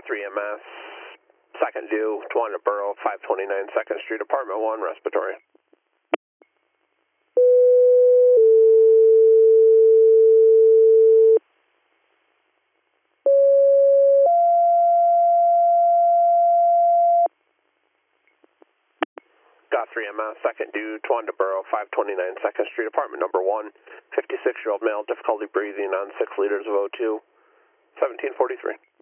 Guthrie EMS, second due, 200 Borough, 529 2nd Street, Apartment 1, respiratory. Guthrie EMS, second due, 200 Borough, 529 2nd Street, Apartment number 1, 56-year-old male, difficulty breathing on 6 liters of O2, 1743.